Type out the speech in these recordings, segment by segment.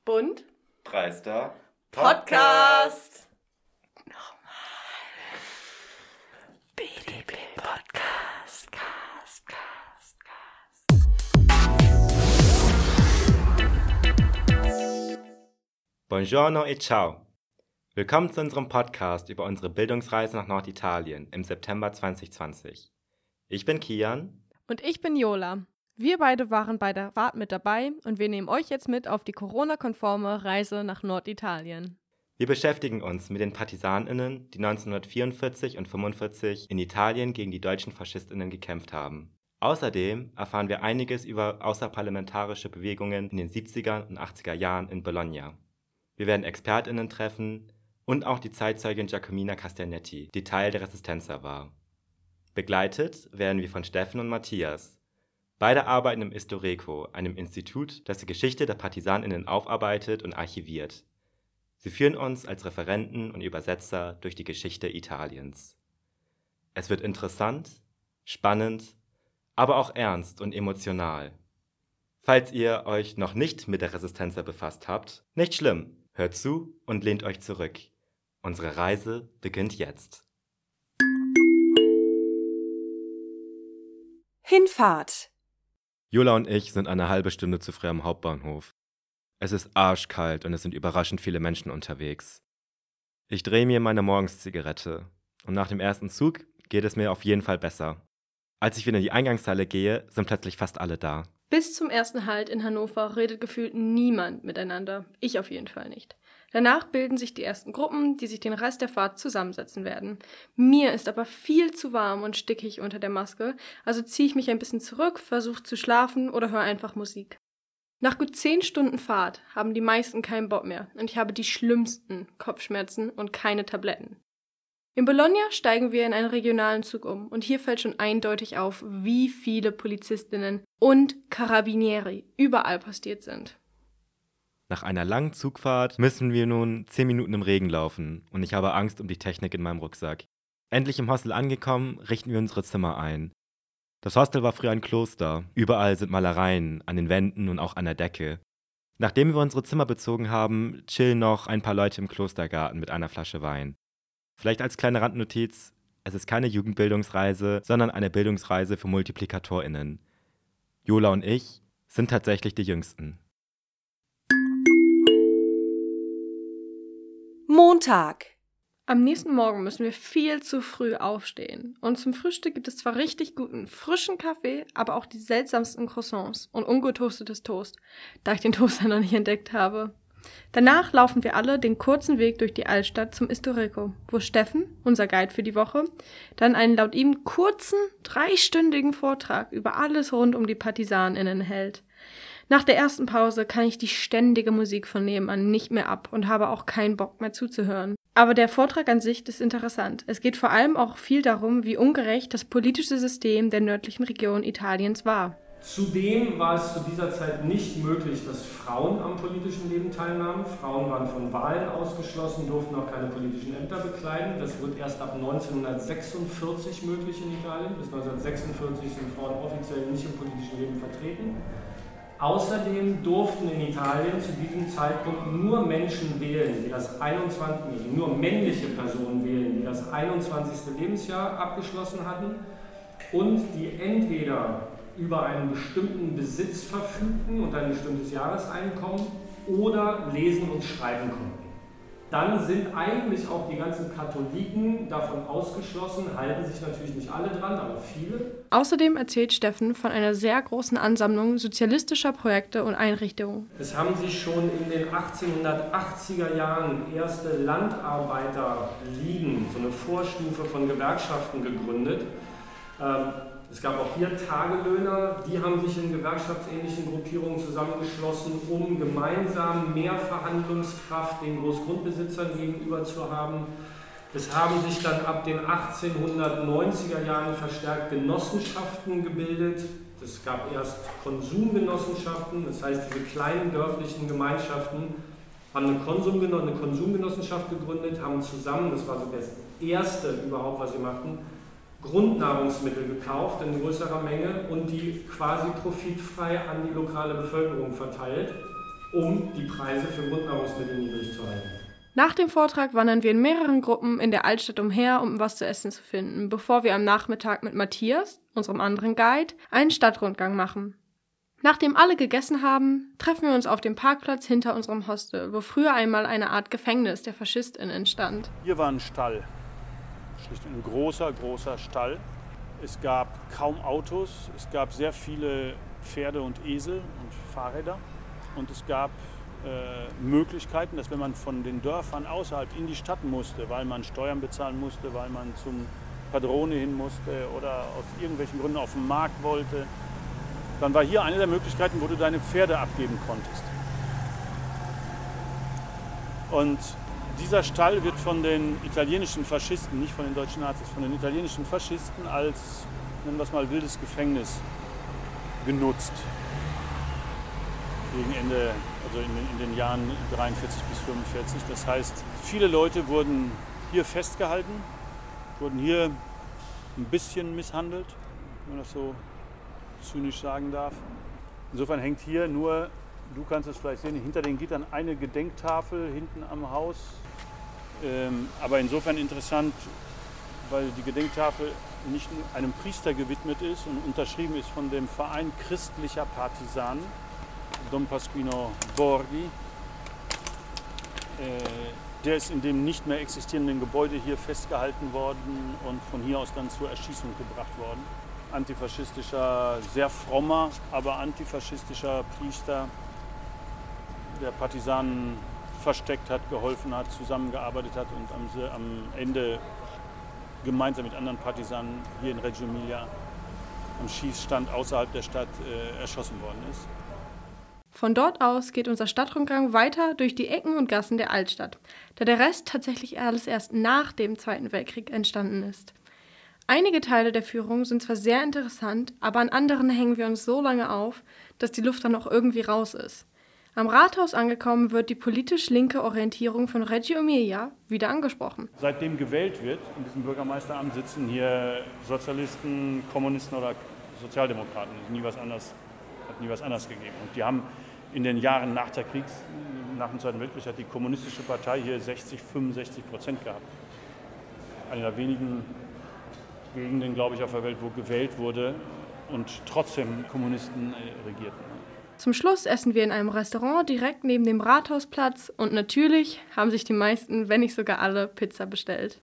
Bunt. Dreister Podcast. Nochmal. BDP Podcast. Buongiorno e ciao. Willkommen zu unserem Podcast über unsere Bildungsreise nach Norditalien im September 2020. Ich bin Kian. Und ich bin Jola. Wir beide waren bei der Fahrt mit dabei und wir nehmen euch jetzt mit auf die Corona-konforme Reise nach Norditalien. Wir beschäftigen uns mit den PartisanInnen, die 1944 und 1945 in Italien gegen die deutschen FaschistInnen gekämpft haben. Außerdem erfahren wir einiges über außerparlamentarische Bewegungen in den 70er und 80er Jahren in Bologna. Wir werden ExpertInnen treffen und auch die Zeitzeugin Giacomina Castagnetti, die Teil der Resistenza war. Begleitet werden wir von Steffen und Matthias. Beide arbeiten im Istoreco, einem Institut, das die Geschichte der PartisanInnen aufarbeitet und archiviert. Sie führen uns als Referenten und Übersetzer durch die Geschichte Italiens. Es wird interessant, spannend, aber auch ernst und emotional. Falls ihr euch noch nicht mit der Resistenza befasst habt, nicht schlimm, hört zu und lehnt euch zurück. Unsere Reise beginnt jetzt. Hinfahrt. Jola und ich sind eine halbe Stunde zu früh am Hauptbahnhof. Es ist arschkalt und es sind überraschend viele Menschen unterwegs. Ich drehe mir meine Morgenszigarette und nach dem ersten Zug geht es mir auf jeden Fall besser. Als ich wieder in die Eingangshalle gehe, sind plötzlich fast alle da. Bis zum ersten Halt in Hannover redet gefühlt niemand miteinander. Ich auf jeden Fall nicht. Danach bilden sich die ersten Gruppen, die sich den Rest der Fahrt zusammensetzen werden. Mir ist aber viel zu warm und stickig unter der Maske, also ziehe ich mich ein bisschen zurück, versuche zu schlafen oder höre einfach Musik. Nach gut 10 Stunden Fahrt haben die meisten keinen Bock mehr und ich habe die schlimmsten Kopfschmerzen und keine Tabletten. In Bologna steigen wir in einen regionalen Zug um und hier fällt schon eindeutig auf, wie viele Polizistinnen und Carabinieri überall postiert sind. Nach einer langen Zugfahrt müssen wir nun 10 Minuten im Regen laufen und ich habe Angst um die Technik in meinem Rucksack. Endlich im Hostel angekommen, richten wir unsere Zimmer ein. Das Hostel war früher ein Kloster. Überall sind Malereien, an den Wänden und auch an der Decke. Nachdem wir unsere Zimmer bezogen haben, chillen noch ein paar Leute im Klostergarten mit einer Flasche Wein. Vielleicht als kleine Randnotiz, es ist keine Jugendbildungsreise, sondern eine Bildungsreise für MultiplikatorInnen. Jola und ich sind tatsächlich die Jüngsten. Montag. Am nächsten Morgen müssen wir viel zu früh aufstehen. Und zum Frühstück gibt es zwar richtig guten, frischen Kaffee, aber auch die seltsamsten Croissants und ungetoastetes Toast, da ich den Toaster noch nicht entdeckt habe. Danach laufen wir alle den kurzen Weg durch die Altstadt zum Istoreco, wo Steffen, unser Guide für die Woche, dann einen laut ihm kurzen, 3-stündigen Vortrag über alles rund um die PartisanInnen hält. Nach der ersten Pause kann ich die ständige Musik von nebenan nicht mehr ab und habe auch keinen Bock mehr zuzuhören. Aber der Vortrag an sich ist interessant. Es geht vor allem auch viel darum, wie ungerecht das politische System der nördlichen Region Italiens war. Zudem war es zu dieser Zeit nicht möglich, dass Frauen am politischen Leben teilnahmen. Frauen waren von Wahlen ausgeschlossen, durften auch keine politischen Ämter bekleiden. Das wird erst ab 1946 möglich in Italien. Bis 1946 sind Frauen offiziell nicht im politischen Leben vertreten. Außerdem durften in Italien zu diesem Zeitpunkt nur Menschen wählen, nur männliche Personen wählen, die das 21. Lebensjahr abgeschlossen hatten und die entweder über einen bestimmten Besitz verfügten und ein bestimmtes Jahreseinkommen oder lesen und schreiben konnten. Dann sind eigentlich auch die ganzen Katholiken davon ausgeschlossen, halten sich natürlich nicht alle dran, aber viele. Außerdem erzählt Steffen von einer sehr großen Ansammlung sozialistischer Projekte und Einrichtungen. Es haben sich schon in den 1880er Jahren erste Landarbeiterligen, so eine Vorstufe von Gewerkschaften gegründet. Es gab auch hier Tagelöhner, die haben sich in gewerkschaftsähnlichen Gruppierungen zusammengeschlossen, um gemeinsam mehr Verhandlungskraft den Großgrundbesitzern gegenüber zu haben. Es haben sich dann ab den 1890er Jahren verstärkt Genossenschaften gebildet. Es gab erst Konsumgenossenschaften, das heißt diese kleinen dörflichen Gemeinschaften haben eine Konsumgenossenschaft gegründet, haben zusammen, das war so das erste überhaupt, was sie machten, Grundnahrungsmittel gekauft in größerer Menge und die quasi profitfrei an die lokale Bevölkerung verteilt. um die Preise für Grundnahrungsmittel niedrig zu halten. Nach dem Vortrag wandern wir in mehreren Gruppen in der Altstadt umher, um was zu essen zu finden, bevor wir am Nachmittag mit Matthias, unserem anderen Guide, einen Stadtrundgang machen. Nachdem alle gegessen haben, treffen wir uns auf dem Parkplatz hinter unserem Hostel, wo früher einmal eine Art Gefängnis der FaschistInnen stand. Hier war ein Stall, schlicht ein großer Stall. Es gab kaum Autos, es gab sehr viele Pferde und Esel und Fahrräder und es gab Möglichkeiten, dass wenn man von den Dörfern außerhalb in die Stadt musste, weil man Steuern bezahlen musste, weil man zum Padrone hin musste oder aus irgendwelchen Gründen auf den Markt wollte, dann war hier eine der Möglichkeiten, wo du deine Pferde abgeben konntest. Und dieser Stall wird von den italienischen Faschisten, nicht von den deutschen Nazis, von den italienischen Faschisten als, nennen wir es mal, wildes Gefängnis genutzt. Gegen Ende, also in den Jahren 43 bis 45. Das heißt, viele Leute wurden hier festgehalten, wurden hier ein bisschen misshandelt, wenn man das so zynisch sagen darf. Insofern hängt hier nur, du kannst es vielleicht sehen, hinter den Gittern eine Gedenktafel hinten am Haus. Aber insofern interessant, weil die Gedenktafel nicht einem Priester gewidmet ist und unterschrieben ist von dem Verein christlicher Partisanen, Don Pasquino Borghi. Der ist in dem nicht mehr existierenden Gebäude hier festgehalten worden und von hier aus dann zur Erschießung gebracht worden. Antifaschistischer, sehr frommer, aber antifaschistischer Priester, der Partisanen versteckt hat, geholfen hat, zusammengearbeitet hat und am Ende gemeinsam mit anderen Partisanen hier in Reggio Emilia am Schießstand außerhalb der Stadt erschossen worden ist. Von dort aus geht unser Stadtrundgang weiter durch die Ecken und Gassen der Altstadt, da der Rest tatsächlich alles erst nach dem Zweiten Weltkrieg entstanden ist. Einige Teile der Führung sind zwar sehr interessant, aber an anderen hängen wir uns so lange auf, dass die Luft dann auch irgendwie raus ist. Am Rathaus angekommen wird die politisch linke Orientierung von Reggio Emilia wieder angesprochen. Seitdem gewählt wird, in diesem Bürgermeisteramt sitzen hier Sozialisten, Kommunisten oder Sozialdemokraten. Es hat nie was anderes gegeben. Und die haben in den Jahren nach dem Zweiten Weltkrieg, hat die kommunistische Partei hier 65% gehabt. Eine der wenigen Gegenden, glaube ich, auf der Welt, wo gewählt wurde und trotzdem Kommunisten regierten. Zum Schluss essen wir in einem Restaurant direkt neben dem Rathausplatz und natürlich haben sich die meisten, wenn nicht sogar alle, Pizza bestellt.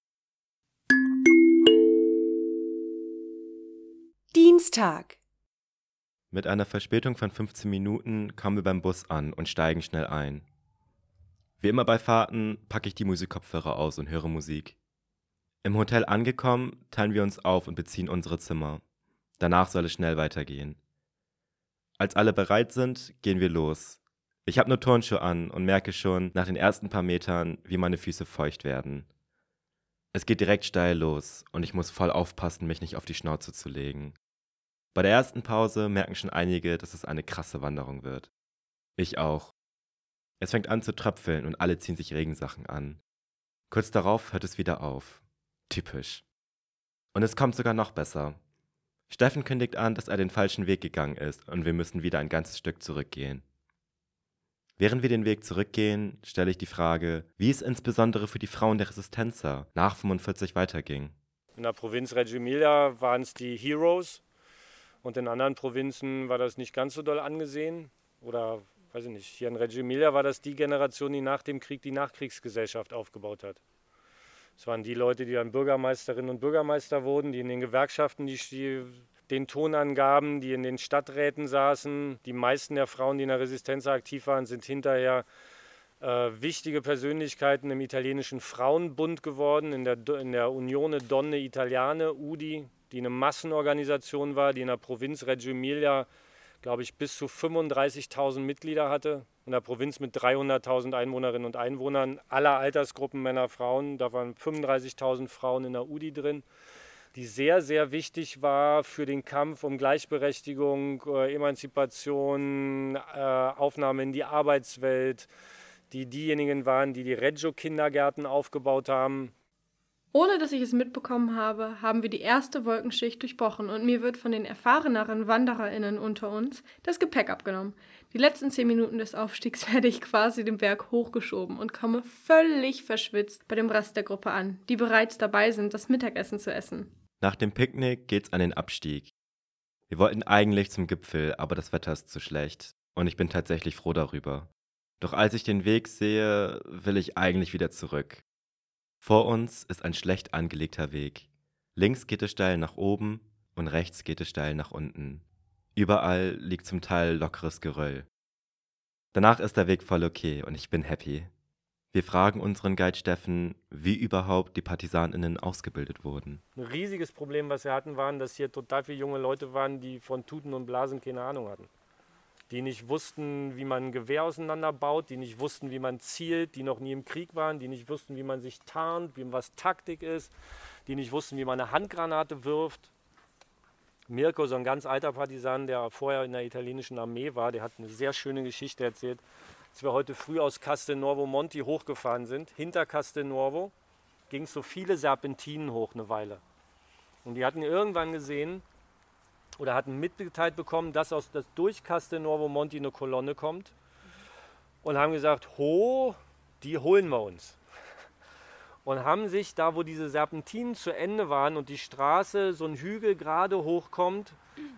Dienstag. Mit einer Verspätung von 15 Minuten kommen wir beim Bus an und steigen schnell ein. Wie immer bei Fahrten packe ich die Musikkopfhörer aus und höre Musik. Im Hotel angekommen, teilen wir uns auf und beziehen unsere Zimmer. Danach soll es schnell weitergehen. Als alle bereit sind, gehen wir los. Ich habe nur Turnschuhe an und merke schon nach den ersten paar Metern, wie meine Füße feucht werden. Es geht direkt steil los und ich muss voll aufpassen, mich nicht auf die Schnauze zu legen. Bei der ersten Pause merken schon einige, dass es eine krasse Wanderung wird. Ich auch. Es fängt an zu tröpfeln und alle ziehen sich Regensachen an. Kurz darauf hört es wieder auf. Typisch. Und es kommt sogar noch besser. Steffen kündigt an, dass er den falschen Weg gegangen ist und wir müssen wieder ein ganzes Stück zurückgehen. Während wir den Weg zurückgehen, stelle ich die Frage, wie es insbesondere für die Frauen der Resistenza nach 45 weiterging. In der Provinz Reggio Emilia waren es die Heroes und in anderen Provinzen war das nicht ganz so doll angesehen. Oder, weiß ich nicht, hier in Reggio Emilia war das die Generation, die nach dem Krieg die Nachkriegsgesellschaft aufgebaut hat. Es waren die Leute, die dann Bürgermeisterinnen und Bürgermeister wurden, die in den Gewerkschaften die den Ton angaben, die in den Stadträten saßen. Die meisten der Frauen, die in der Resistenz aktiv waren, sind hinterher wichtige Persönlichkeiten im italienischen Frauenbund geworden, in der Unione Donne Italiane, UDI, die eine Massenorganisation war, die in der Provinz Reggio Emilia, glaube ich, bis zu 35.000 Mitglieder hatte. In der Provinz mit 300.000 Einwohnerinnen und Einwohnern, aller Altersgruppen, Männer, Frauen. Da waren 35.000 Frauen in der UDI drin, die sehr, sehr wichtig war für den Kampf um Gleichberechtigung, Emanzipation, Aufnahme in die Arbeitswelt, die diejenigen waren, die die Reggio-Kindergärten aufgebaut haben. Ohne dass ich es mitbekommen habe, haben wir die erste Wolkenschicht durchbrochen und mir wird von den erfahreneren WandererInnen unter uns das Gepäck abgenommen. Die letzten 10 Minuten des Aufstiegs werde ich quasi den Berg hochgeschoben und komme völlig verschwitzt bei dem Rest der Gruppe an, die bereits dabei sind, das Mittagessen zu essen. Nach dem Picknick geht's an den Abstieg. Wir wollten eigentlich zum Gipfel, aber das Wetter ist zu schlecht und ich bin tatsächlich froh darüber. Doch als ich den Weg sehe, will ich eigentlich wieder zurück. Vor uns ist ein schlecht angelegter Weg. Links geht es steil nach oben und rechts geht es steil nach unten. Überall liegt zum Teil lockeres Geröll. Danach ist der Weg voll okay und ich bin happy. Wir fragen unseren Guide Steffen, wie überhaupt die PartisanInnen ausgebildet wurden. Ein riesiges Problem, was wir hatten, waren, dass hier total viele junge Leute waren, die von Tuten und Blasen keine Ahnung hatten. Die nicht wussten, wie man ein Gewehr auseinanderbaut, die nicht wussten, wie man zielt, die noch nie im Krieg waren, die nicht wussten, wie man sich tarnt, was Taktik ist, die nicht wussten, wie man eine Handgranate wirft. Mirko, so ein ganz alter Partisan, der vorher in der italienischen Armee war, der hat eine sehr schöne Geschichte erzählt. Als wir heute früh aus Castelnuovo Monti hochgefahren sind, hinter Castelnuovo, ging es so viele Serpentinen hoch eine Weile. Und die hatten irgendwann gesehen, oder hatten mitgeteilt bekommen, dass durch Castelnuovo Monti eine Kolonne kommt und haben gesagt, die holen wir uns. Und haben sich da, wo diese Serpentinen zu Ende waren und die Straße so ein Hügel gerade hochkommt,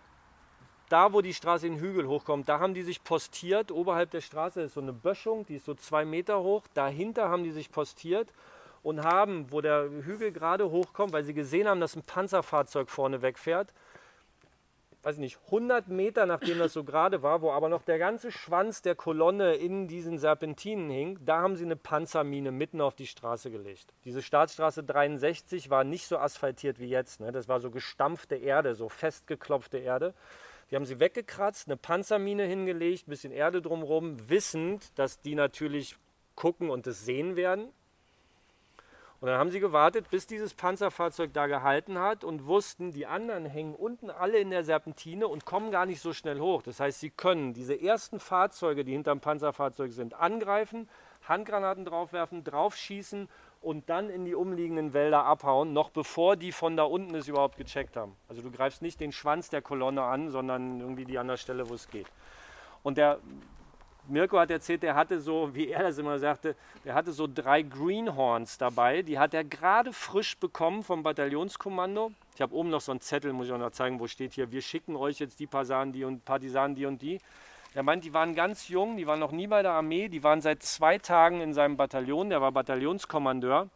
da wo die Straße den Hügel hochkommt, da haben die sich postiert, oberhalb der Straße ist so eine Böschung, die ist so 2 Meter hoch, dahinter haben die sich postiert und haben, wo der Hügel gerade hochkommt, weil sie gesehen haben, dass ein Panzerfahrzeug vorne wegfährt, weiß ich nicht, 100 Meter nachdem das so gerade war, wo aber noch der ganze Schwanz der Kolonne in diesen Serpentinen hing, da haben sie eine Panzermine mitten auf die Straße gelegt. Diese Staatsstraße 63 war nicht so asphaltiert wie jetzt, ne? Das war so gestampfte Erde, so festgeklopfte Erde. Die haben sie weggekratzt, eine Panzermine hingelegt, ein bisschen Erde drumherum, wissend, dass die natürlich gucken und es sehen werden. Und dann haben sie gewartet, bis dieses Panzerfahrzeug da gehalten hat und wussten, die anderen hängen unten alle in der Serpentine und kommen gar nicht so schnell hoch. Das heißt, sie können diese ersten Fahrzeuge, die hinterm Panzerfahrzeug sind, angreifen, Handgranaten draufwerfen, draufschießen und dann in die umliegenden Wälder abhauen, noch bevor die von da unten es überhaupt gecheckt haben. Also du greifst nicht den Schwanz der Kolonne an, sondern irgendwie die an der Stelle, wo es geht. Und der Mirko hat erzählt, der hatte so, wie er das immer sagte, der hatte so 3 Greenhorns dabei. Die hat er gerade frisch bekommen vom Bataillonskommando. Ich habe oben noch so einen Zettel, muss ich auch noch zeigen, wo steht hier, wir schicken euch jetzt die Partisanen, die und die. Er meint, die waren ganz jung, die waren noch nie bei der Armee, die waren seit 2 Tagen in seinem Bataillon, der war Bataillonskommandeur.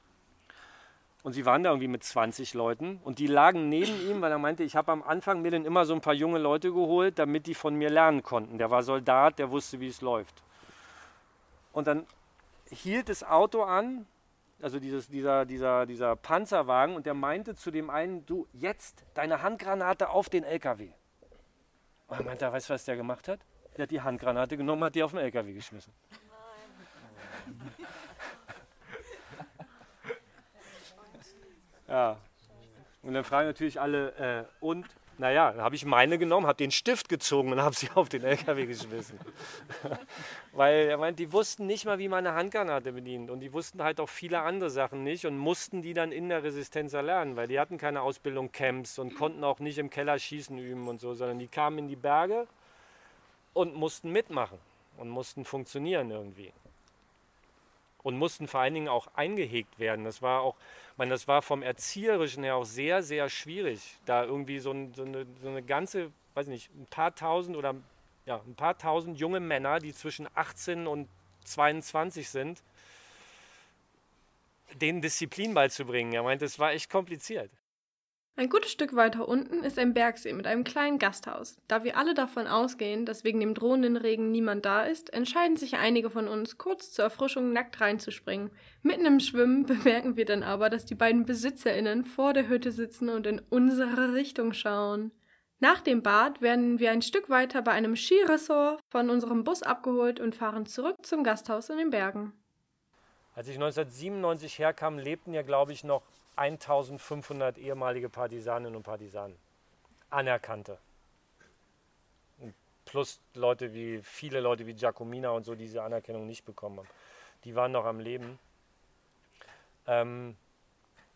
Und sie waren da irgendwie mit 20 Leuten und die lagen neben ihm, weil er meinte, ich habe am Anfang mir dann immer so ein paar junge Leute geholt, damit die von mir lernen konnten. Der war Soldat, der wusste, wie es läuft. Und dann hielt das Auto an, also dieser Panzerwagen, und der meinte zu dem einen, du, jetzt deine Handgranate auf den LKW. Und er meinte, weißt du, was der gemacht hat? Der hat die Handgranate genommen, hat die auf den LKW geschmissen. Ja, und dann fragen natürlich alle, naja, dann habe ich meine genommen, habe den Stift gezogen und habe sie auf den LKW geschmissen. Weil er meint, die wussten nicht mal, wie man eine Handgranate bedient und die wussten halt auch viele andere Sachen nicht und mussten die dann in der Resistenz erlernen, weil die hatten keine Ausbildung Camps und konnten auch nicht im Keller Schießen üben und so, sondern die kamen in die Berge und mussten mitmachen und mussten funktionieren irgendwie. Und mussten vor allen Dingen auch eingehegt werden. Das war auch, das war vom Erzieherischen her auch sehr, sehr schwierig, da irgendwie so eine ganze, weiß nicht, ein paar tausend junge Männer, die zwischen 18 und 22 sind, denen Disziplin beizubringen. Er meint, das war echt kompliziert. Ein gutes Stück weiter unten ist ein Bergsee mit einem kleinen Gasthaus. Da wir alle davon ausgehen, dass wegen dem drohenden Regen niemand da ist, entscheiden sich einige von uns, kurz zur Erfrischung nackt reinzuspringen. Mitten im Schwimmen bemerken wir dann aber, dass die beiden BesitzerInnen vor der Hütte sitzen und in unsere Richtung schauen. Nach dem Bad werden wir ein Stück weiter bei einem Skiresort von unserem Bus abgeholt und fahren zurück zum Gasthaus in den Bergen. Als ich 1997 herkam, lebten ja, glaube ich, noch 1500 ehemalige Partisaninnen und Partisanen. Anerkannte. Plus viele Leute wie Giacomina und so, die diese Anerkennung nicht bekommen haben. Die waren noch am Leben.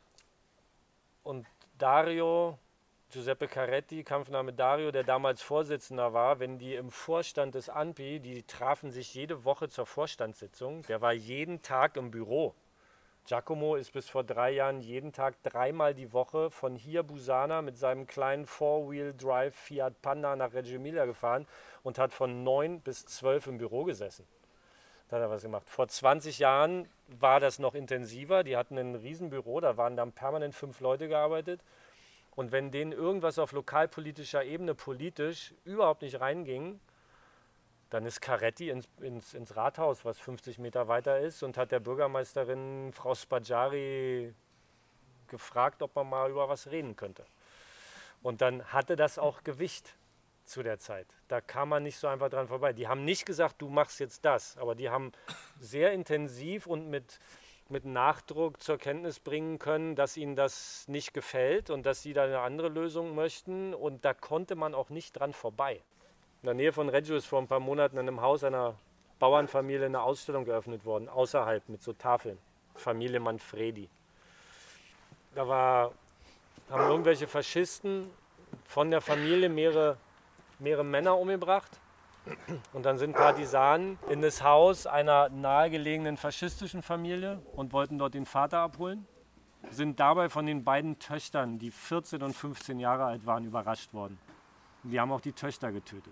Und Dario, Giuseppe Carretti, Kampfname Dario, der damals Vorsitzender war, wenn die im Vorstand des ANPI, die trafen sich jede Woche zur Vorstandssitzung, der war jeden Tag im Büro. Giacomo ist bis vor 3 Jahren jeden Tag 3-mal die Woche von hier Busana mit seinem kleinen Four-Wheel-Drive Fiat Panda nach Reggio Emilia gefahren und hat von 9 bis 12 im Büro gesessen. Da hat er was gemacht. Vor 20 Jahren war das noch intensiver. Die hatten ein Riesenbüro, da waren dann permanent 5 Leute gearbeitet. Und wenn denen irgendwas auf lokalpolitischer Ebene politisch überhaupt nicht reinging, dann ist Carretti ins Rathaus, was 50 Meter weiter ist, und hat der Bürgermeisterin Frau Spaggiari gefragt, ob man mal über was reden könnte. Und dann hatte das auch Gewicht zu der Zeit. Da kam man nicht so einfach dran vorbei. Die haben nicht gesagt, du machst jetzt das, aber die haben sehr intensiv und mit Nachdruck zur Kenntnis bringen können, dass ihnen das nicht gefällt und dass sie da eine andere Lösung möchten. Und da konnte man auch nicht dran vorbei. In der Nähe von Reggio ist vor ein paar Monaten in einem Haus einer Bauernfamilie eine Ausstellung geöffnet worden, außerhalb mit so Tafeln. Familie Manfredi. Da haben irgendwelche Faschisten von der Familie mehrere Männer umgebracht. Und dann sind Partisanen in das Haus einer nahegelegenen faschistischen Familie und wollten dort den Vater abholen. Sind dabei von den beiden Töchtern, die 14 und 15 Jahre alt waren, überrascht worden. Die haben auch die Töchter getötet.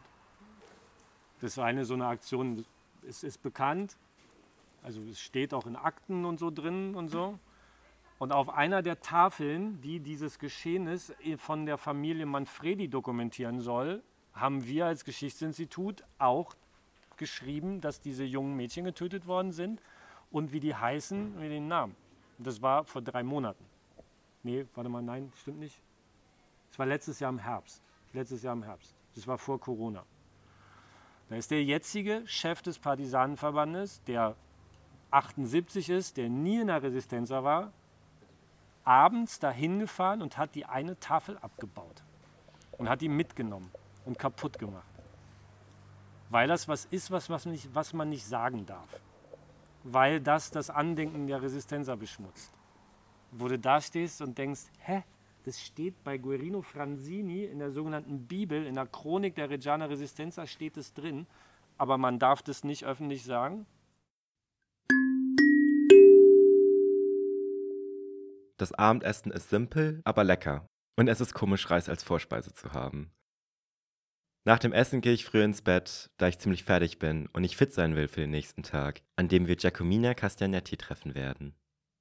Das war so eine Aktion, es ist bekannt, also es steht auch in Akten und so drin und so. Und auf einer der Tafeln, die dieses Geschehnis von der Familie Manfredi dokumentieren soll, haben wir als Geschichtsinstitut auch geschrieben, dass diese jungen Mädchen getötet worden sind und wie die heißen und den Namen. Und das war vor 3 Monaten. Nee, warte mal, nein, stimmt nicht. Es war letztes Jahr im Herbst. Das war vor Corona. Da ist der jetzige Chef des Partisanenverbandes, der 78 ist, der nie in der Resistenza war, abends dahin gefahren und hat die eine Tafel abgebaut und hat die mitgenommen und kaputt gemacht. Weil das was ist, was man nicht sagen darf. Weil das Andenken der Resistenza beschmutzt. Wo du da stehst und denkst, das steht bei Guerino Franzini in der sogenannten Bibel, in der Chronik der Reggiana Resistenza steht es drin, aber man darf das nicht öffentlich sagen. Das Abendessen ist simpel, aber lecker. Und es ist komisch, Reis als Vorspeise zu haben. Nach dem Essen gehe ich früh ins Bett, da ich ziemlich fertig bin und nicht fit sein will für den nächsten Tag, an dem wir Giacomina Castagnetti treffen werden.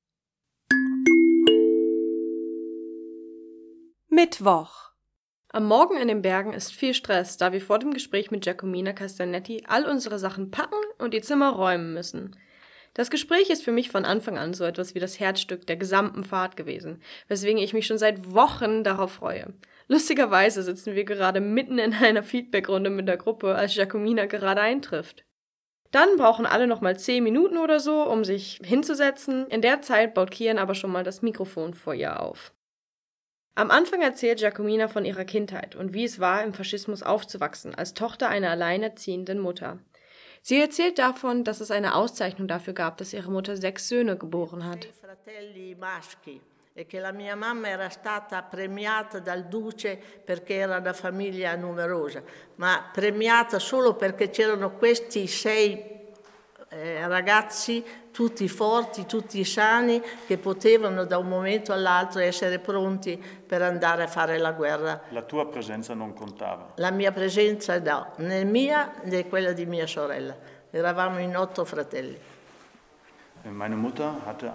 Mittwoch. Am Morgen in den Bergen ist viel Stress, da wir vor dem Gespräch mit Giacomina Castagnetti all unsere Sachen packen und die Zimmer räumen müssen. Das Gespräch ist für mich von Anfang an so etwas wie das Herzstück der gesamten Fahrt gewesen, weswegen ich mich schon seit Wochen darauf freue. Lustigerweise sitzen wir gerade mitten in einer Feedbackrunde mit der Gruppe, als Giacomina gerade eintrifft. Dann brauchen alle nochmal 10 Minuten oder so, um sich hinzusetzen. In der Zeit baut Kian aber schon mal das Mikrofon vor ihr auf. Am Anfang erzählt Giacomina von ihrer Kindheit und wie es war, im Faschismus aufzuwachsen, als Tochter einer alleinerziehenden Mutter. Sie erzählt davon, dass es eine Auszeichnung dafür gab, dass ihre Mutter 6 Söhne geboren hat. E che la mia mamma era stata premiata dal Duce perché era una famiglia numerosa, ma premiata solo perché c'erano questi 6 ragazzi, tutti forti, tutti sani, che potevano da un momento all'altro essere pronti per andare a fare la guerra. La tua presenza non contava? La mia presenza no, né mia né quella di mia sorella. Eravamo in 8 fratelli. Meine Mutter hatte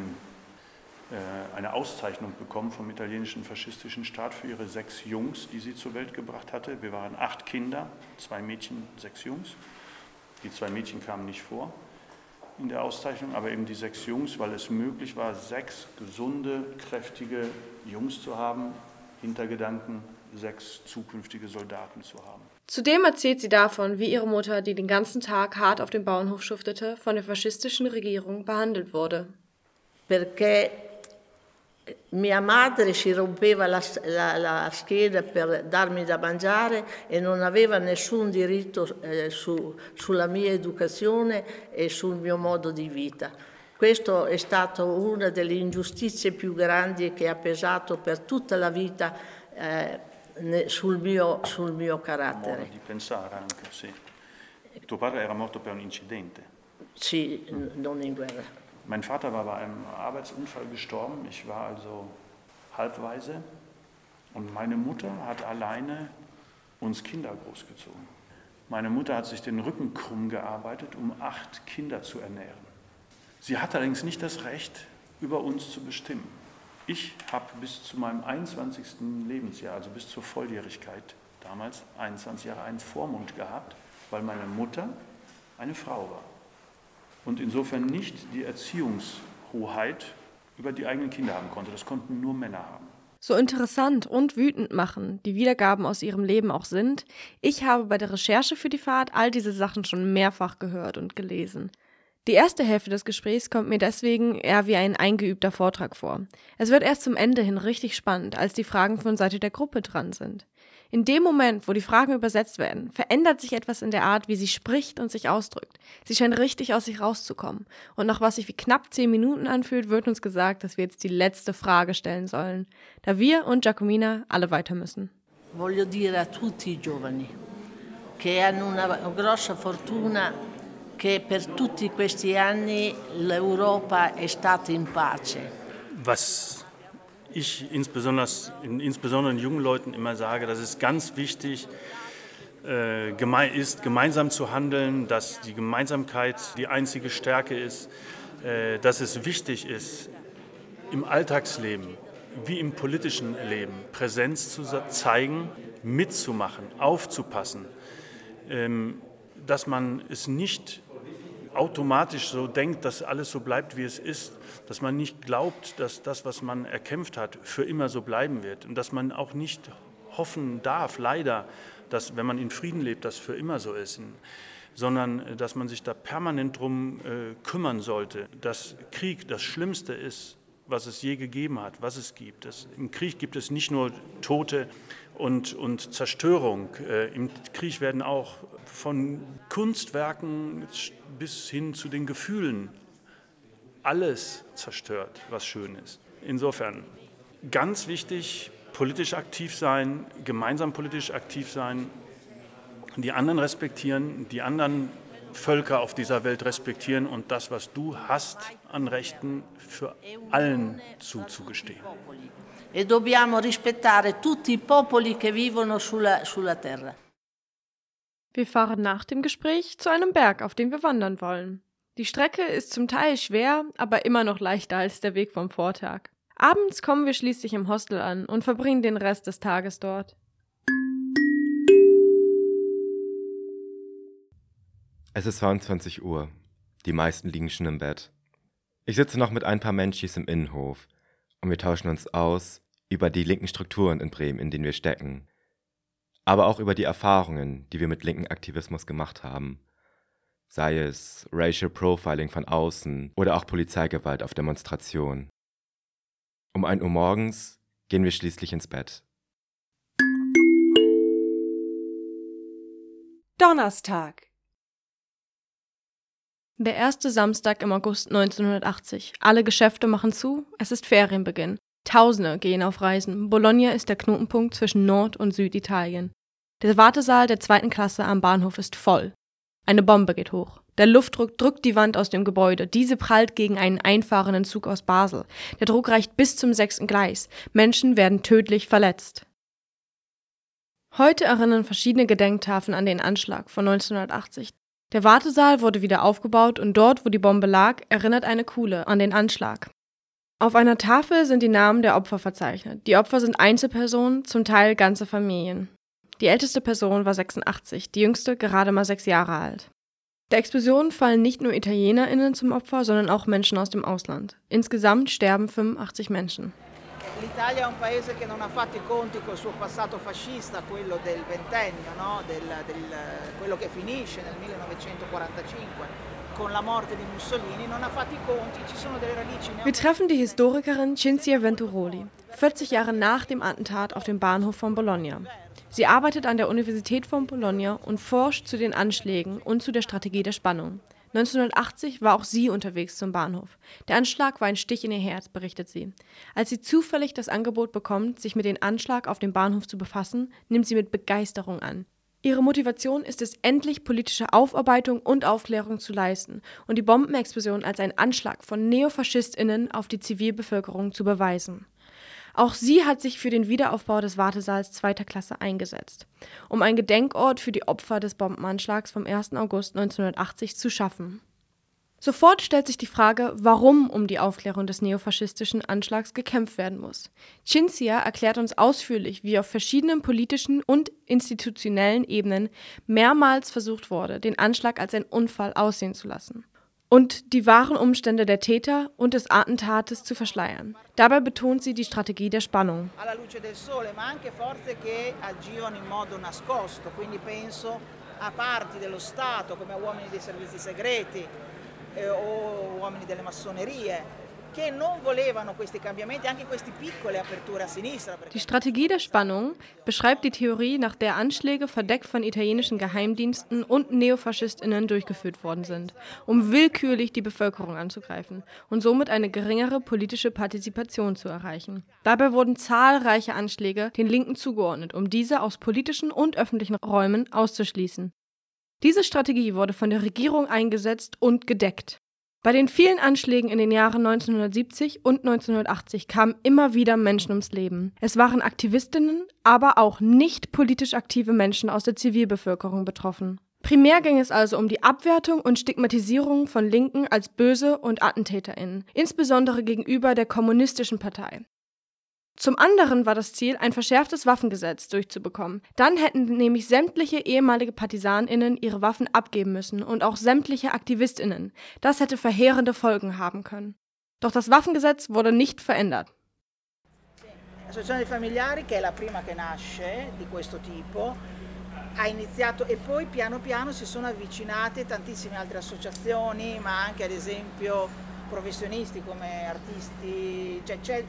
eine Auszeichnung bekommen vom italienischen faschistischen Staat für ihre 6 Jungs, die sie zur Welt gebracht hatte. Wir waren 8 Kinder, 2 Mädchen, 6 Jungs. Die 2 Mädchen kamen nicht vor in der Auszeichnung, aber eben die 6 Jungs, weil es möglich war, 6 gesunde, kräftige Jungs zu haben, Hintergedanken, 6 zukünftige Soldaten zu haben. Zudem erzählt sie davon, wie ihre Mutter, die den ganzen Tag hart auf dem Bauernhof schuftete, von der faschistischen Regierung behandelt wurde. Perché mia madre si rompeva la schiena per darmi da mangiare e non aveva nessun diritto sulla mia educazione e sul mio modo di vita. Questo è stato una delle ingiustizie più grandi che ha pesato per tutta la vita sul mio carattere. Modo di pensare anche, sì. Tuo padre era morto per un incidente? Sì, non in guerra. Mein Vater war bei einem Arbeitsunfall gestorben. Ich war also halbwaise. Und meine Mutter hat alleine uns Kinder großgezogen. Meine Mutter hat sich den Rücken krumm gearbeitet, um 8 Kinder zu ernähren. Sie hat allerdings nicht das Recht, über uns zu bestimmen. Ich habe bis zu meinem 21. Lebensjahr, also bis zur Volljährigkeit, damals 21 Jahre, einen Vormund gehabt, weil meine Mutter eine Frau war. Und insofern nicht die Erziehungshoheit über die eigenen Kinder haben konnte. Das konnten nur Männer haben. So interessant und wütend machen die Wiedergaben aus ihrem Leben auch sind, ich habe bei der Recherche für die Fahrt all diese Sachen schon mehrfach gehört und gelesen. Die erste Hälfte des Gesprächs kommt mir deswegen eher wie ein eingeübter Vortrag vor. Es wird erst zum Ende hin richtig spannend, als die Fragen von Seite der Gruppe dran sind. In dem Moment, wo die Fragen übersetzt werden, verändert sich etwas in der Art, wie sie spricht und sich ausdrückt. Sie scheint richtig aus sich rauszukommen. Und nach was sich wie knapp 10 Minuten anfühlt, wird uns gesagt, dass wir jetzt die letzte Frage stellen sollen, da wir und Giacomina alle weiter müssen. Voglio dire a tutti i giovani che hanno una grossa fortuna che per tutti questi anni l'Europa è stata in pace. Was ich insbesondere jungen Leuten immer sage, dass es ganz wichtig ist, gemeinsam zu handeln, dass die Gemeinsamkeit die einzige Stärke ist, dass es wichtig ist, im Alltagsleben wie im politischen Leben Präsenz zu zeigen, mitzumachen, aufzupassen, dass man es nicht automatisch so denkt, dass alles so bleibt, wie es ist, dass man nicht glaubt, dass das, was man erkämpft hat, für immer so bleiben wird und dass man auch nicht hoffen darf, leider, dass, wenn man in Frieden lebt, das für immer so ist, sondern dass man sich da permanent drum kümmern sollte, dass Krieg das Schlimmste ist, was es je gegeben hat, was es gibt. Im Krieg gibt es nicht nur Tote und Zerstörung. Im Krieg werden auch von Kunstwerken bis hin zu den Gefühlen alles zerstört, was schön ist. Insofern ganz wichtig, politisch aktiv sein, gemeinsam politisch aktiv sein, die anderen respektieren, die anderen Völker auf dieser Welt respektieren und das, was du hast an Rechten, für allen zuzugestehen. E dobbiamo rispettare tutti i popoli che vivono sulla terra. Wir fahren nach dem Gespräch zu einem Berg, auf dem wir wandern wollen. Die Strecke ist zum Teil schwer, aber immer noch leichter als der Weg vom Vortag. Abends kommen wir schließlich im Hostel an und verbringen den Rest des Tages dort. Es ist 22 Uhr. Die meisten liegen schon im Bett. Ich sitze noch mit ein paar Menschis im Innenhof und wir tauschen uns aus über die linken Strukturen in Bremen, in denen wir stecken. Aber auch über die Erfahrungen, die wir mit linken Aktivismus gemacht haben. Sei es Racial Profiling von außen oder auch Polizeigewalt auf Demonstrationen. Um 1 Uhr morgens gehen wir schließlich ins Bett. Donnerstag. Der erste Samstag im August 1980. Alle Geschäfte machen zu, es ist Ferienbeginn. Tausende gehen auf Reisen. Bologna ist der Knotenpunkt zwischen Nord- und Süditalien. Der Wartesaal der 2. Klasse am Bahnhof ist voll. Eine Bombe geht hoch. Der Luftdruck drückt die Wand aus dem Gebäude. Diese prallt gegen einen einfahrenden Zug aus Basel. Der Druck reicht bis zum 6. Gleis. Menschen werden tödlich verletzt. Heute erinnern verschiedene Gedenktafeln an den Anschlag von 1980. Der Wartesaal wurde wieder aufgebaut und dort, wo die Bombe lag, erinnert eine Kuhle an den Anschlag. Auf einer Tafel sind die Namen der Opfer verzeichnet. Die Opfer sind Einzelpersonen, zum Teil ganze Familien. Die älteste Person war 86, die jüngste gerade mal 6 Jahre alt. Der Explosion fallen nicht nur ItalienerInnen zum Opfer, sondern auch Menschen aus dem Ausland. Insgesamt sterben 85 Menschen. L'Italia è un paese che non ha fatto i conti col suo passato fascista, quello del ventennio, no? Quello che finisce nel 1945 con la morte di Mussolini, non ha fatto i conti, ci sono delle radici. Wir treffen die Historikerin Cinzia Venturoli, 40 Jahre nach dem Attentat auf dem Bahnhof von Bologna. Sie arbeitet an der Universität von Bologna und forscht zu den Anschlägen und zu der Strategie der Spannung. 1980 war auch sie unterwegs zum Bahnhof. Der Anschlag war ein Stich in ihr Herz, berichtet sie. Als sie zufällig das Angebot bekommt, sich mit dem Anschlag auf dem Bahnhof zu befassen, nimmt sie mit Begeisterung an. Ihre Motivation ist es, endlich politische Aufarbeitung und Aufklärung zu leisten und die Bombenexplosion als einen Anschlag von NeofaschistInnen auf die Zivilbevölkerung zu beweisen. Auch sie hat sich für den Wiederaufbau des Wartesaals 2. Klasse eingesetzt, um einen Gedenkort für die Opfer des Bombenanschlags vom 1. August 1980 zu schaffen. Sofort stellt sich die Frage, warum um die Aufklärung des neofaschistischen Anschlags gekämpft werden muss. Cinzia erklärt uns ausführlich, wie auf verschiedenen politischen und institutionellen Ebenen mehrmals versucht wurde, den Anschlag als einen Unfall aussehen zu lassen und die wahren Umstände der Täter und des Attentates zu verschleiern. Dabei betont sie die Strategie der Spannung. Alla luce del sole, ma anche forze che agivano in modo nascosto, quindi penso a parti dello Stato come uomini dei servizi segreti o uomini delle massonerie che non volevano questi cambiamenti, anche queste piccole aperture a sinistra. Die Strategie der Spannung beschreibt die Theorie, nach der Anschläge verdeckt von italienischen Geheimdiensten und NeofaschistInnen durchgeführt worden sind, um willkürlich die Bevölkerung anzugreifen und somit eine geringere politische Partizipation zu erreichen. Dabei wurden zahlreiche Anschläge den Linken zugeordnet, um diese aus politischen und öffentlichen Räumen auszuschließen. Diese Strategie wurde von der Regierung eingesetzt und gedeckt. Bei den vielen Anschlägen in den Jahren 1970 und 1980 kamen immer wieder Menschen ums Leben. Es waren Aktivistinnen, aber auch nicht politisch aktive Menschen aus der Zivilbevölkerung betroffen. Primär ging es also um die Abwertung und Stigmatisierung von Linken als böse und AttentäterInnen, insbesondere gegenüber der Kommunistischen Partei. Zum anderen war das Ziel, ein verschärftes Waffengesetz durchzubekommen. Dann hätten nämlich sämtliche ehemalige PartisanInnen ihre Waffen abgeben müssen und auch sämtliche AktivistInnen. Das hätte verheerende Folgen haben können. Doch das Waffengesetz wurde nicht verändert. L'associazione dei familiari, che è la prima che nasce di questo tipo, ha iniziato e poi piano piano si sono avvicinate tantissime altre associazioni, ma anche ad esempio professionisti come artisti,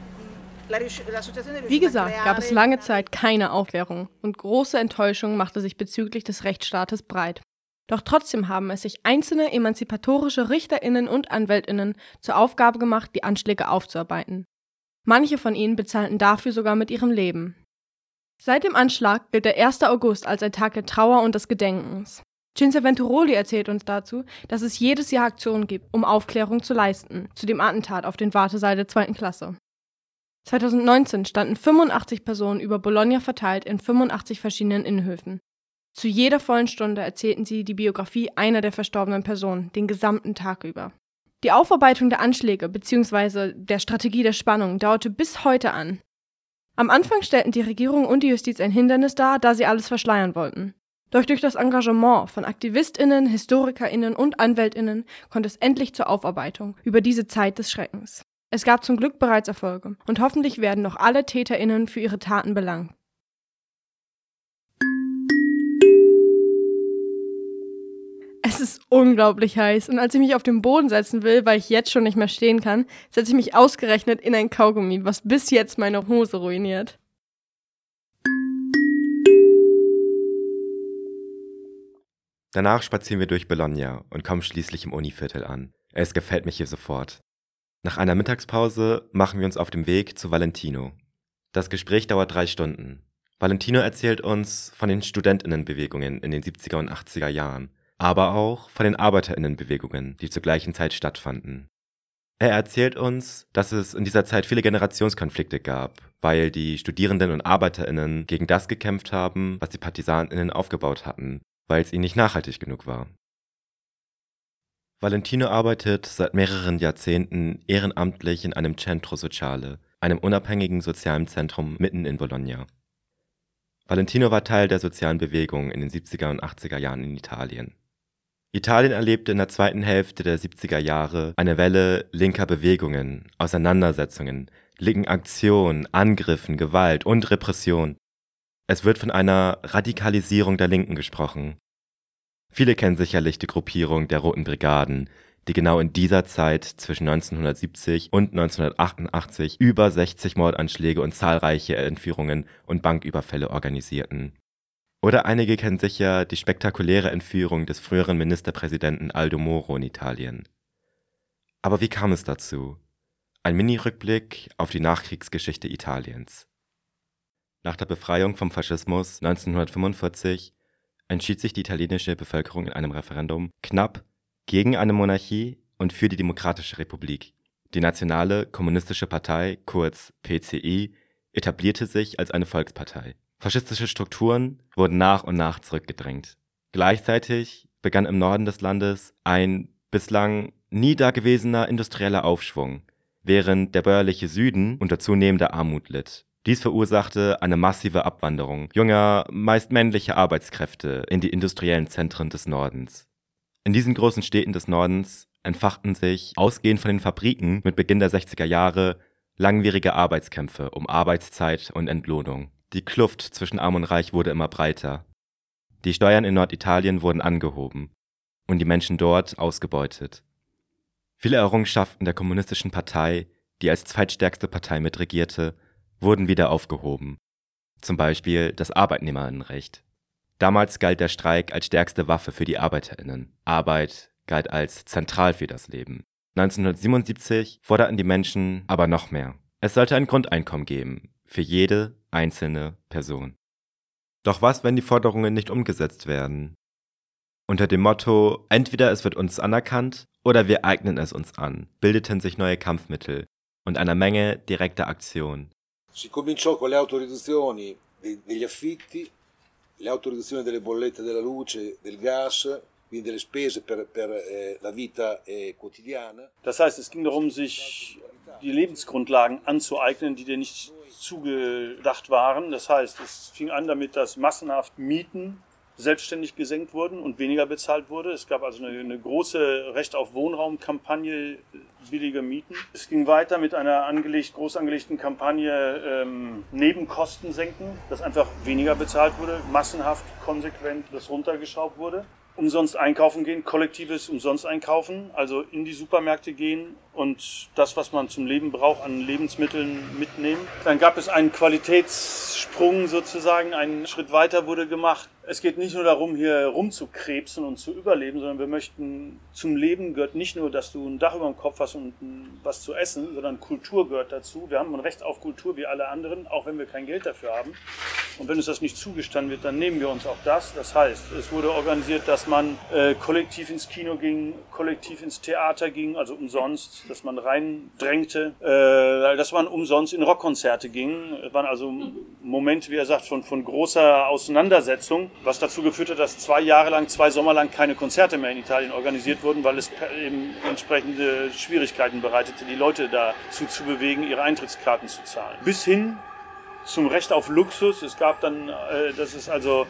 Wie gesagt, gab es lange Zeit keine Aufklärung und große Enttäuschung machte sich bezüglich des Rechtsstaates breit. Doch trotzdem haben es sich einzelne emanzipatorische RichterInnen und AnwältInnen zur Aufgabe gemacht, die Anschläge aufzuarbeiten. Manche von ihnen bezahlten dafür sogar mit ihrem Leben. Seit dem Anschlag gilt der 1. August als ein Tag der Trauer und des Gedenkens. Cinzia Venturoli erzählt uns dazu, dass es jedes Jahr Aktionen gibt, um Aufklärung zu leisten, zu dem Attentat auf den Wartesaal der 2. Klasse. 2019 standen 85 Personen über Bologna verteilt in 85 verschiedenen Innenhöfen. Zu jeder vollen Stunde erzählten sie die Biografie einer der verstorbenen Personen, den gesamten Tag über. Die Aufarbeitung der Anschläge bzw. der Strategie der Spannung dauerte bis heute an. Am Anfang stellten die Regierung und die Justiz ein Hindernis dar, da sie alles verschleiern wollten. Doch durch das Engagement von AktivistInnen, HistorikerInnen und AnwältInnen kommt es endlich zur Aufarbeitung über diese Zeit des Schreckens. Es gab zum Glück bereits Erfolge und hoffentlich werden noch alle TäterInnen für ihre Taten belangt. Es ist unglaublich heiß und als ich mich auf den Boden setzen will, weil ich jetzt schon nicht mehr stehen kann, setze ich mich ausgerechnet in ein Kaugummi, was bis jetzt meine Hose ruiniert. Danach spazieren wir durch Bologna und kommen schließlich im Univiertel an. Es gefällt mir hier sofort. Nach einer Mittagspause machen wir uns auf den Weg zu Valentino. Das Gespräch dauert 3 Stunden. Valentino erzählt uns von den StudentInnenbewegungen in den 70er und 80er Jahren, aber auch von den ArbeiterInnenbewegungen, die zur gleichen Zeit stattfanden. Er erzählt uns, dass es in dieser Zeit viele Generationskonflikte gab, weil die Studierenden und ArbeiterInnen gegen das gekämpft haben, was die PartisanInnen aufgebaut hatten, weil es ihnen nicht nachhaltig genug war. Valentino arbeitet seit mehreren Jahrzehnten ehrenamtlich in einem Centro Sociale, einem unabhängigen sozialen Zentrum mitten in Bologna. Valentino war Teil der sozialen Bewegung in den 70er und 80er Jahren in Italien. Italien erlebte in der zweiten Hälfte der 70er Jahre eine Welle linker Bewegungen, Auseinandersetzungen, linken Aktionen, Angriffen, Gewalt und Repression. Es wird von einer Radikalisierung der Linken gesprochen. Viele kennen sicherlich die Gruppierung der Roten Brigaden, die genau in dieser Zeit zwischen 1970 und 1988 über 60 Mordanschläge und zahlreiche Entführungen und Banküberfälle organisierten. Oder einige kennen sicher die spektakuläre Entführung des früheren Ministerpräsidenten Aldo Moro in Italien. Aber wie kam es dazu? Ein Mini-Rückblick auf die Nachkriegsgeschichte Italiens. Nach der Befreiung vom Faschismus 1945 entschied sich die italienische Bevölkerung in einem Referendum knapp gegen eine Monarchie und für die Demokratische Republik. Die Nationale Kommunistische Partei, kurz PCI, etablierte sich als eine Volkspartei. Faschistische Strukturen wurden nach und nach zurückgedrängt. Gleichzeitig begann im Norden des Landes ein bislang nie dagewesener industrieller Aufschwung, während der bäuerliche Süden unter zunehmender Armut litt. Dies verursachte eine massive Abwanderung junger, meist männlicher Arbeitskräfte in die industriellen Zentren des Nordens. In diesen großen Städten des Nordens entfachten sich, ausgehend von den Fabriken mit Beginn der 60er Jahre, langwierige Arbeitskämpfe um Arbeitszeit und Entlohnung. Die Kluft zwischen Arm und Reich wurde immer breiter. Die Steuern in Norditalien wurden angehoben und die Menschen dort ausgebeutet. Viele Errungenschaften der Kommunistischen Partei, die als zweitstärkste Partei mitregierte, wurden wieder aufgehoben. Zum Beispiel das Arbeitnehmerinnenrecht. Damals galt der Streik als stärkste Waffe für die ArbeiterInnen. Arbeit galt als zentral für das Leben. 1977 forderten die Menschen aber noch mehr. Es sollte ein Grundeinkommen geben, für jede einzelne Person. Doch was, wenn die Forderungen nicht umgesetzt werden? Unter dem Motto, entweder es wird uns anerkannt oder wir eignen es uns an, bildeten sich neue Kampfmittel und eine Menge direkter Aktionen. Si cominciò con le autorizzazioni degli affitti, le autorizzazioni delle bollette della luce, del gas, quindi delle spese per la vita quotidiana. Das heißt, es ging darum, sich die Lebensgrundlagen anzueignen, die dir nicht zugedacht waren. Das heißt, es fing an damit, dass massenhaft Mieten selbstständig gesenkt wurden und weniger bezahlt wurde. Es gab also eine große Recht auf Wohnraum-Kampagne, billige Mieten. Es ging weiter mit einer groß angelegten Kampagne Nebenkosten senken, dass einfach weniger bezahlt wurde, massenhaft, konsequent das runtergeschraubt wurde. Umsonst einkaufen gehen, kollektives umsonst einkaufen, also in die Supermärkte gehen und das, was man zum Leben braucht, an Lebensmitteln mitnehmen. Dann gab es einen Qualitätssprung sozusagen, einen Schritt weiter wurde gemacht. Es geht nicht nur darum, hier rumzukrebsen und zu überleben, sondern wir möchten, zum Leben gehört nicht nur, dass du ein Dach über dem Kopf hast und was zu essen, sondern Kultur gehört dazu. Wir haben ein Recht auf Kultur wie alle anderen, auch wenn wir kein Geld dafür haben. Und wenn uns das nicht zugestanden wird, dann nehmen wir uns auch das. Das heißt, es wurde organisiert, dass man kollektiv ins Kino ging, kollektiv ins Theater ging, also umsonst, dass man reindrängte, dass man umsonst in Rockkonzerte ging. Es waren also Momente, wie er sagt, von großer Auseinandersetzung, was dazu geführt hat, dass 2 Sommer lang keine Konzerte mehr in Italien organisiert wurden, weil es eben entsprechende Schwierigkeiten bereitete, die Leute dazu zu bewegen, ihre Eintrittskarten zu zahlen. Bis hin zum Recht auf Luxus. Es gab dann, das ist also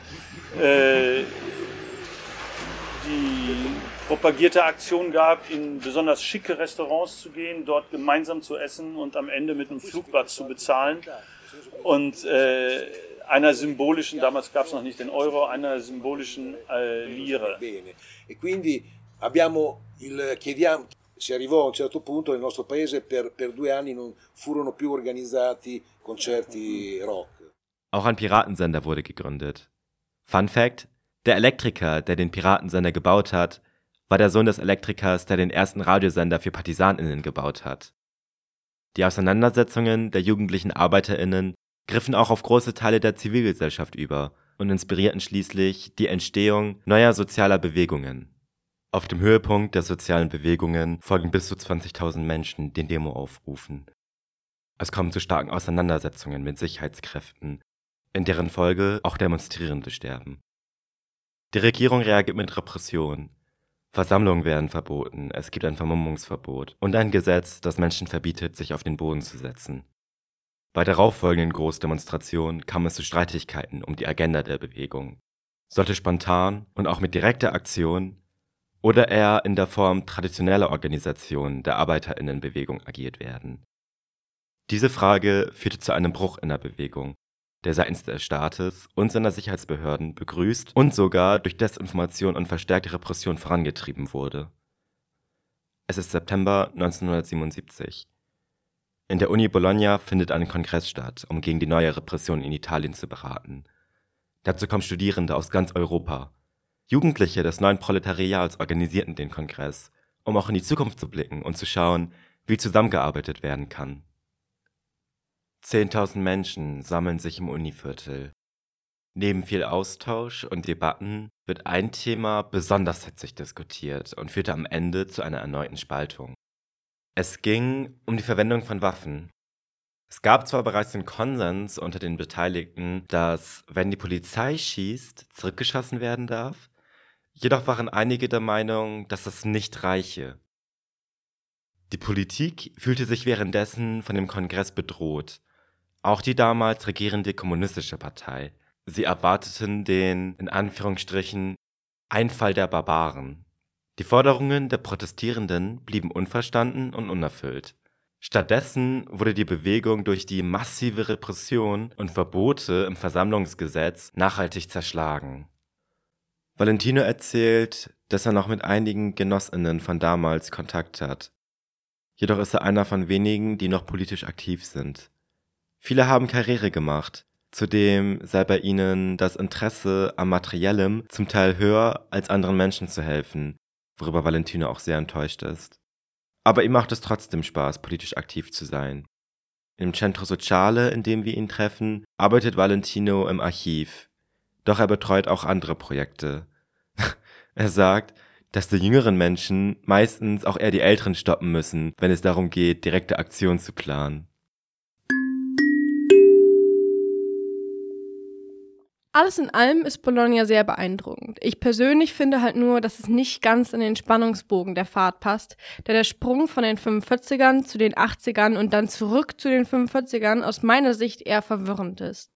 die propagierte Aktion gab, in besonders schicke Restaurants zu gehen, dort gemeinsam zu essen und am Ende mit einem Flugblatt zu bezahlen. Und einer symbolischen, damals gab es noch nicht den Euro, einer symbolischen Lire. E quindi chiediamo, si arrivò a un certo punto nel nostro paese per 2 anni non furono più organizzati concerti rock. Auch ein Piratensender wurde gegründet. Fun Fact: Der Elektriker, der den Piratensender gebaut hat, war der Sohn des Elektrikers, der den ersten Radiosender für PartisanInnen gebaut hat. Die Auseinandersetzungen der jugendlichen ArbeiterInnen griffen auch auf große Teile der Zivilgesellschaft über und inspirierten schließlich die Entstehung neuer sozialer Bewegungen. Auf dem Höhepunkt der sozialen Bewegungen folgen bis zu 20.000 Menschen den Demoaufrufen. Es kommt zu starken Auseinandersetzungen mit Sicherheitskräften, in deren Folge auch Demonstrierende sterben. Die Regierung reagiert mit Repression. Versammlungen werden verboten, es gibt ein Vermummungsverbot und ein Gesetz, das Menschen verbietet, sich auf den Boden zu setzen. Bei darauffolgenden Großdemonstrationen kam es zu Streitigkeiten um die Agenda der Bewegung. Sollte spontan und auch mit direkter Aktion oder eher in der Form traditioneller Organisationen der ArbeiterInnenbewegung agiert werden? Diese Frage führte zu einem Bruch in der Bewegung, der seitens des Staates und seiner Sicherheitsbehörden begrüßt und sogar durch Desinformation und verstärkte Repression vorangetrieben wurde. Es ist September 1977. In der Uni Bologna findet ein Kongress statt, um gegen die neue Repression in Italien zu beraten. Dazu kommen Studierende aus ganz Europa. Jugendliche des neuen Proletariats organisierten den Kongress, um auch in die Zukunft zu blicken und zu schauen, wie zusammengearbeitet werden kann. 10.000 Menschen sammeln sich im Univiertel. Neben viel Austausch und Debatten wird ein Thema besonders hitzig diskutiert und führte am Ende zu einer erneuten Spaltung. Es ging um die Verwendung von Waffen. Es gab zwar bereits den Konsens unter den Beteiligten, dass, wenn die Polizei schießt, zurückgeschossen werden darf, jedoch waren einige der Meinung, dass das nicht reiche. Die Politik fühlte sich währenddessen von dem Kongress bedroht, auch die damals regierende Kommunistische Partei. Sie erwarteten den, in Anführungsstrichen, Einfall der Barbaren. Die Forderungen der Protestierenden blieben unverstanden und unerfüllt. Stattdessen wurde die Bewegung durch die massive Repression und Verbote im Versammlungsgesetz nachhaltig zerschlagen. Valentino erzählt, dass er noch mit einigen GenossInnen von damals Kontakt hat. Jedoch ist er einer von wenigen, die noch politisch aktiv sind. Viele haben Karriere gemacht. Zudem sei bei ihnen das Interesse am Materiellem zum Teil höher, als anderen Menschen zu helfen, worüber Valentino auch sehr enttäuscht ist. Aber ihm macht es trotzdem Spaß, politisch aktiv zu sein. Im Centro Sociale, in dem wir ihn treffen, arbeitet Valentino im Archiv. Doch er betreut auch andere Projekte. Er sagt, dass die jüngeren Menschen meistens auch eher die Älteren stoppen müssen, wenn es darum geht, direkte Aktionen zu planen. Alles in allem ist Bologna sehr beeindruckend. Ich persönlich finde halt nur, dass es nicht ganz in den Spannungsbogen der Fahrt passt, da der Sprung von den 45ern zu den 80ern und dann zurück zu den 45ern aus meiner Sicht eher verwirrend ist.